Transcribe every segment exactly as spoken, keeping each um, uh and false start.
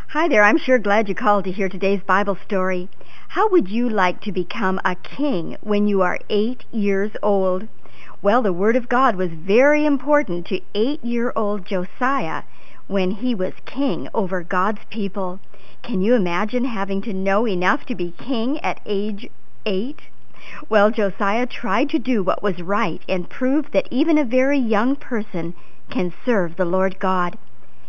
Hi there, I'm sure glad you called to hear today's Bible story. How would you like to become a king when you are eight years old? Well, the Word of God was very important to eight-year-old Josiah when he was king over God's people. Can you imagine having to know enough to be king at age eight? Well, Josiah tried to do what was right and proved that even a very young person can serve the Lord God.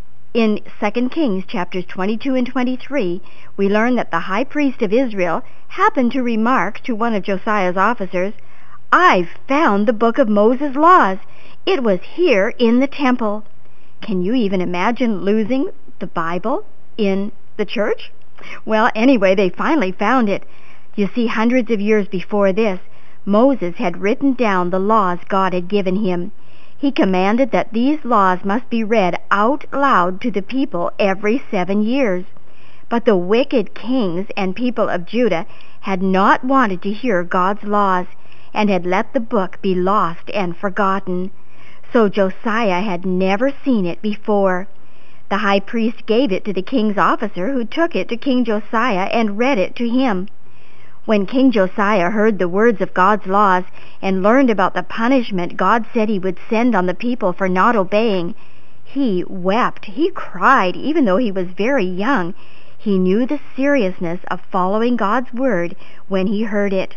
In Second Kings chapters twenty-two and twenty-three, we learn that the high priest of Israel happened to remark to one of Josiah's officers, "I've found the book of Moses' laws. It was here in the temple." Can you even imagine losing the Bible in the church? Well, anyway, they finally found it. You see, hundreds of years before this, Moses had written down the laws God had given him. He commanded that these laws must be read out loud to the people every seven years. But the wicked kings and people of Judah had not wanted to hear God's laws and had let the book be lost and forgotten. So Josiah had never seen it before. The high priest gave it to the king's officer, who took it to King Josiah and read it to him. When King Josiah heard the words of God's laws and learned about the punishment God said he would send on the people for not obeying, he wept. He cried, even though he was very young. He knew the seriousness of following God's word when he heard it.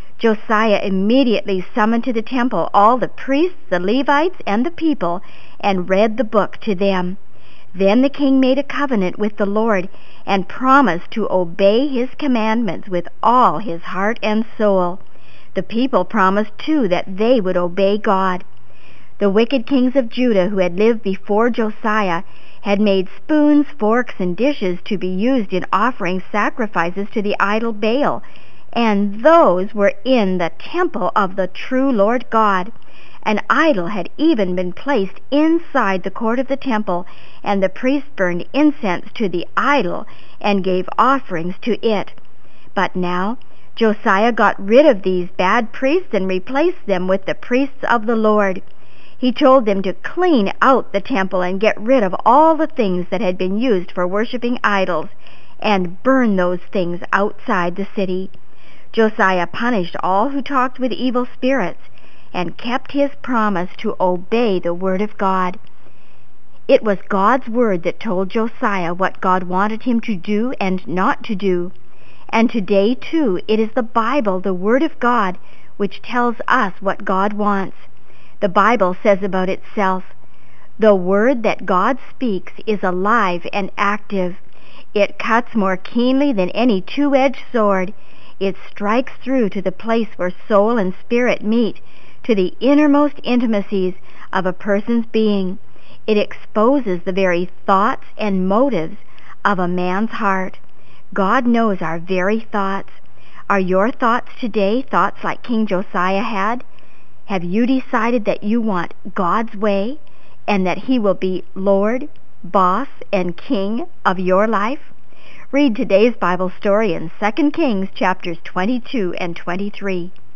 Josiah immediately summoned to the temple all the priests, the Levites, and the people, and read the book to them. Then the king made a covenant with the Lord and promised to obey his commandments with all his heart and soul. The people promised, too, that they would obey God. The wicked kings of Judah who had lived before Josiah had made spoons, forks, and dishes to be used in offering sacrifices to the idol Baal, and those were in the temple of the true Lord God. An idol had even been placed inside the court of the temple, and the priests burned incense to the idol and gave offerings to it. But now Josiah got rid of these bad priests and replaced them with the priests of the Lord. He told them to clean out the temple and get rid of all the things that had been used for worshiping idols, and burn those things outside the city. Josiah punished all who talked with evil spirits and kept his promise to obey the word of God. It was God's word that told Josiah what God wanted him to do and not to do. And today, too, it is the Bible, the word of God, which tells us what God wants. The Bible says about itself, "The word that God speaks is alive and active. It cuts more keenly than any two-edged sword. It strikes through to the place where soul and spirit meet, to the innermost intimacies of a person's being. It exposes the very thoughts and motives of a man's heart." God knows our very thoughts. Are your thoughts today thoughts like King Josiah had? Have you decided that you want God's way and that he will be Lord, boss, and king of your life? Read today's Bible story in Second Kings chapters twenty-two and twenty-three.